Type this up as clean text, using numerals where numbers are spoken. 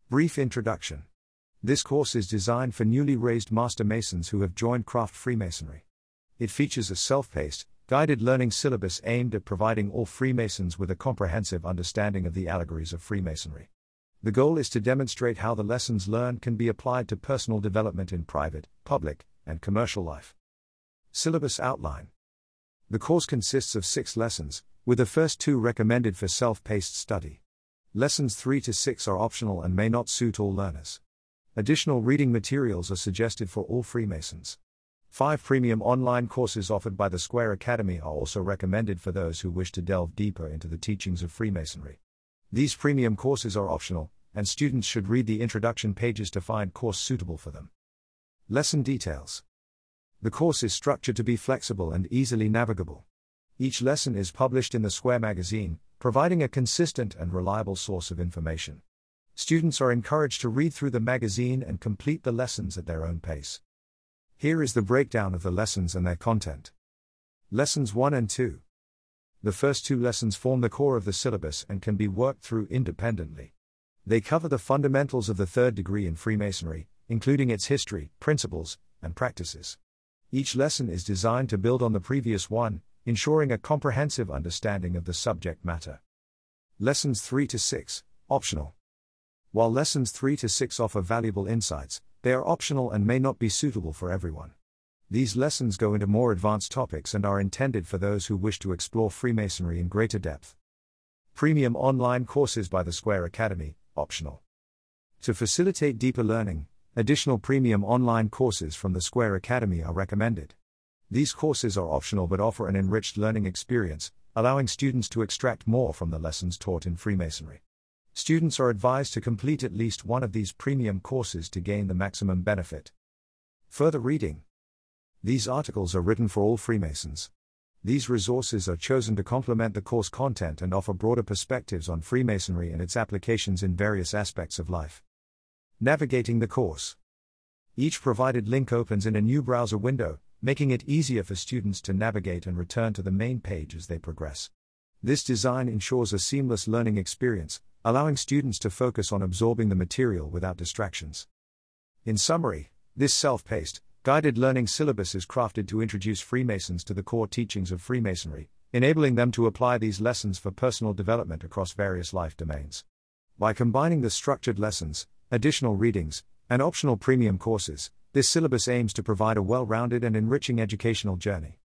Brief introduction. This course is designed for newly raised Master Masons who have joined Craft Freemasonry. It features a self-paced, guided learning syllabus aimed at providing all Freemasons with a comprehensive understanding of the allegories of Freemasonry. The goal is to demonstrate how the lessons learned can be applied to personal development in private, public, and commercial life. Syllabus outline. The course consists of 6 lessons, with the first 2 recommended for self-paced study. Lessons 3 to 6 are optional and may not suit all learners. Additional reading materials are suggested for all Freemasons. 5 premium online courses offered by the Square Academy are also recommended for those who wish to delve deeper into the teachings of Freemasonry. These premium courses are optional, and students should read the introduction pages to find course suitable for them. Lesson details. The course is structured to be flexible and easily navigable. Each lesson is published in the Square magazine, providing a consistent and reliable source of information. Students are encouraged to read through the magazine and complete the lessons at their own pace. Here is the breakdown of the lessons and their content. Lessons 1 and 2. The first 2 lessons form the core of the syllabus and can be worked through independently. They cover the fundamentals of the third degree in Freemasonry, including its history, principles, and practices. Each lesson is designed to build on the previous one, ensuring a comprehensive understanding of the subject matter. Lessons 3 to 6, optional. While lessons 3 to 6 offer valuable insights, they are optional and may not be suitable for everyone. These lessons go into more advanced topics and are intended for those who wish to explore Freemasonry in greater depth. Premium online courses by the Square Academy, optional. To facilitate deeper learning, additional premium online courses from the Square Academy are recommended. These courses are optional but offer an enriched learning experience, allowing students to extract more from the lessons taught in Freemasonry. Students are advised to complete at least one of these premium courses to gain the maximum benefit. Further reading. These articles are written for all Freemasons. These resources are chosen to complement the course content and offer broader perspectives on Freemasonry and its applications in various aspects of life. Navigating the course. Each provided link opens in a new browser window, making it easier for students to navigate and return to the main page as they progress. This design ensures a seamless learning experience, allowing students to focus on absorbing the material without distractions. In summary, this self-paced, guided learning syllabus is crafted to introduce Freemasons to the core teachings of Freemasonry, enabling them to apply these lessons for personal development across various life domains. By combining the structured lessons, additional readings, and optional premium courses, this syllabus aims to provide a well-rounded and enriching educational journey.